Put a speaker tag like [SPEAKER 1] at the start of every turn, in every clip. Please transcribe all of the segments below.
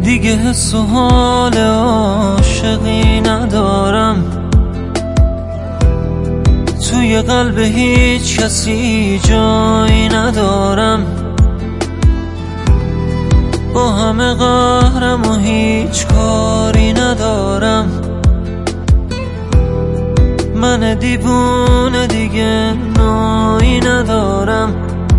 [SPEAKER 1] دیگه حس و حال عاشقی ندارم، توی قلب هیچ کسی جایی ندارم. با همه قهرم و هیچ کاری ندارم. من دیوونه دیگه نایی ندارم.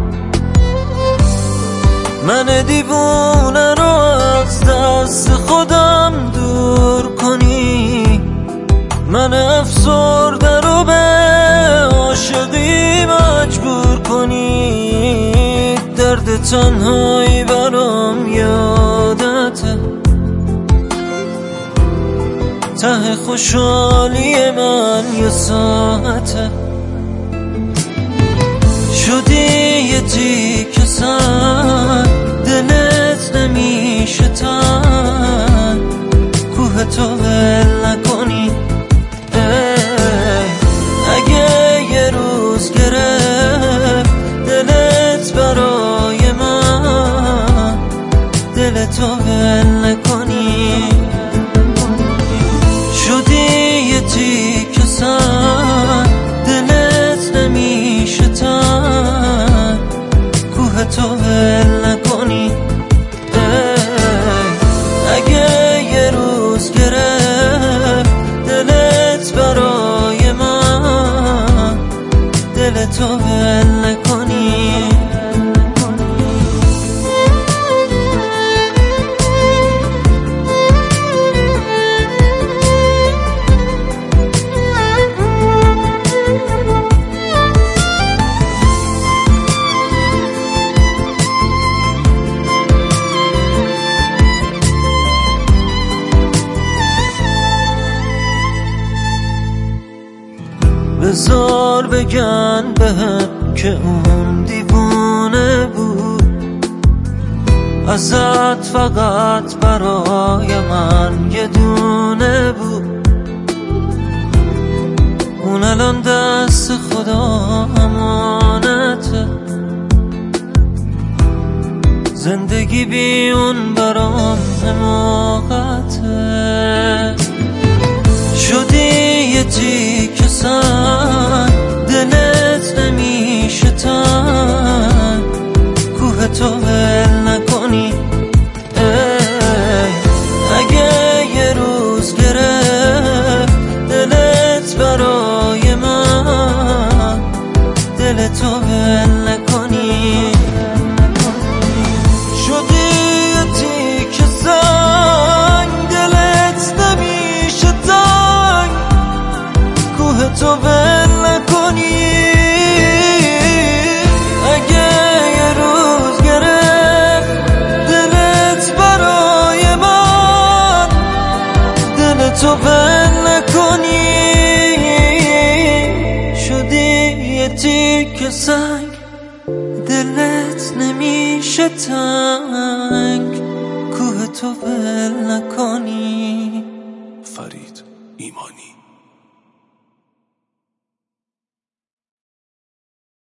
[SPEAKER 1] من دیوونه رو از دست خودم دور کنی، من افسرده رو به عاشقی مجبور کنی. درد تنهایی برام یادته، ته خوشحالی من یه ساعته. شدی یه تیکه سنگ، دلت نمیشه تنگ، کوه تو ول نکنی. اگه یه روز گرفت دلت برای من، دلتو ول نکنی. شدی یه تیکه سنگ، دلت نمیشه تنگ، کوه تو ول نکنی. اگه یه روز گرفت دلت برای من، دلتو ول نکنی. بذار بگن بهم که اون دیوونه بود، ازت فقط برای من یه دونه بود. اون الان دست خدا امانته، زندگی بی اون برام حماقته. شدی یه تیکه سنگ، دلت نمیشه تنگ، کوه تو ول نکنی. اگه یه روز گرفت دلت برای من، دلتو ول نکنی. شدی یه تیکه سنگ، دلت نمیشه تنگ، کوه تو ول نکنی. اگه یه روز گرفت دلت برای من، دلتو ول نکنی. شدی یه تیکه سنگ، دلت نمیشه تنگ، کوه تو ول نکنی.